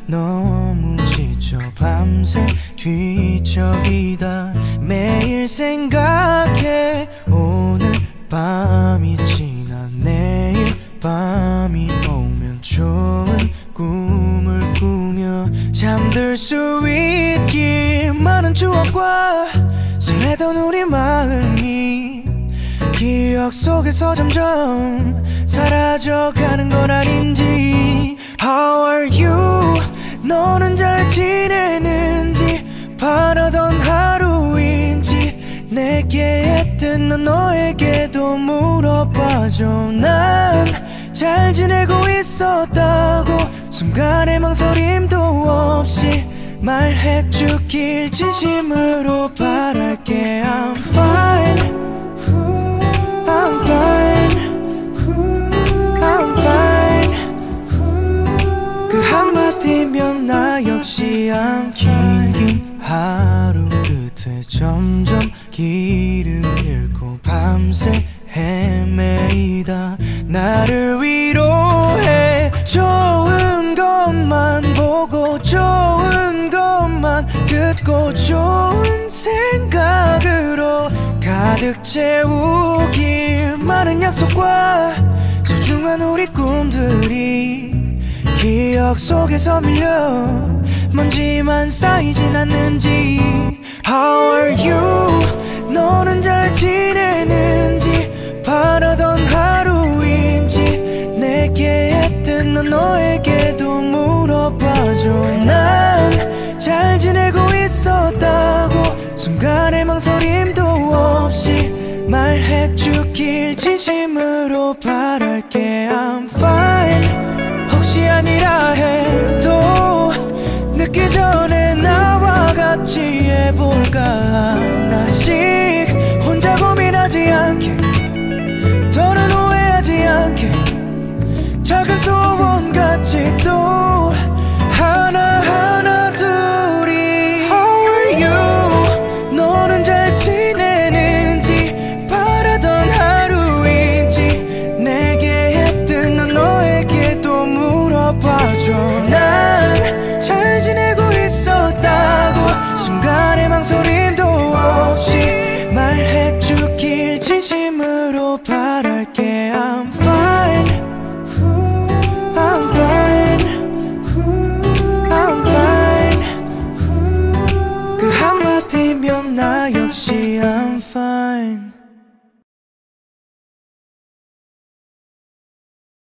너무 지쳐 밤새 뒤척이다. 매일 생각해 오늘 밤이 지나 내일 밤이 오면 좋은 꿈을 꾸며 잠들 수 있길. 많은 추억과 설레던 우리 마음이 기억 속에서 점점 사라져가는 건 아닌지. How are you? 너는 잘 지내는지 바라던 하루인지 내게 했던 넌 너에게도 물어봐줘. 난 잘 지내고 있었다고 순간의 망설임도 없이 말해주길 진심으로 바랄게. I'm fine, I'm fine, I'm fine. 그 한마디면 나 역시 I'm fine. 긴 하루 끝에 점점 길을 잃고 밤새 헤매이다. 나를 위로해 좋은 것만 보고 좋은 것만 듣고 좋은 생각으로 가득 채우길. 많은 약속과 소중한 우리 꿈들이 기억 속에서 밀려 먼지만 쌓이진 않는지. How are you? 너는 잘 지내는지 바라던 하루인지 내게 했던 넌 너에게도 물어봐줘. 난 잘 지내고 있었다고 순간의 망설임도 없이 말해주길 진심으로 바랄게. I'm fine. 혹시 아니라 해도 늦기 전에 나와 같이 해볼까 하나씩. 혼자 고민하지 않게 더는 오해하지 않게 작은 소원 같이 또 하나하나 둘이. How are you? 너는 잘 지내는지 바라던 하루인지 내게 했던 넌 너에게도 물어봐줘. 난 잘 지내고 있었다고 순간의 망설임도 없이 말해주길 진심으로 바랄게. I'm fine, I'm fine, I'm fine. 그 한마디면 나 역시 I'm fine.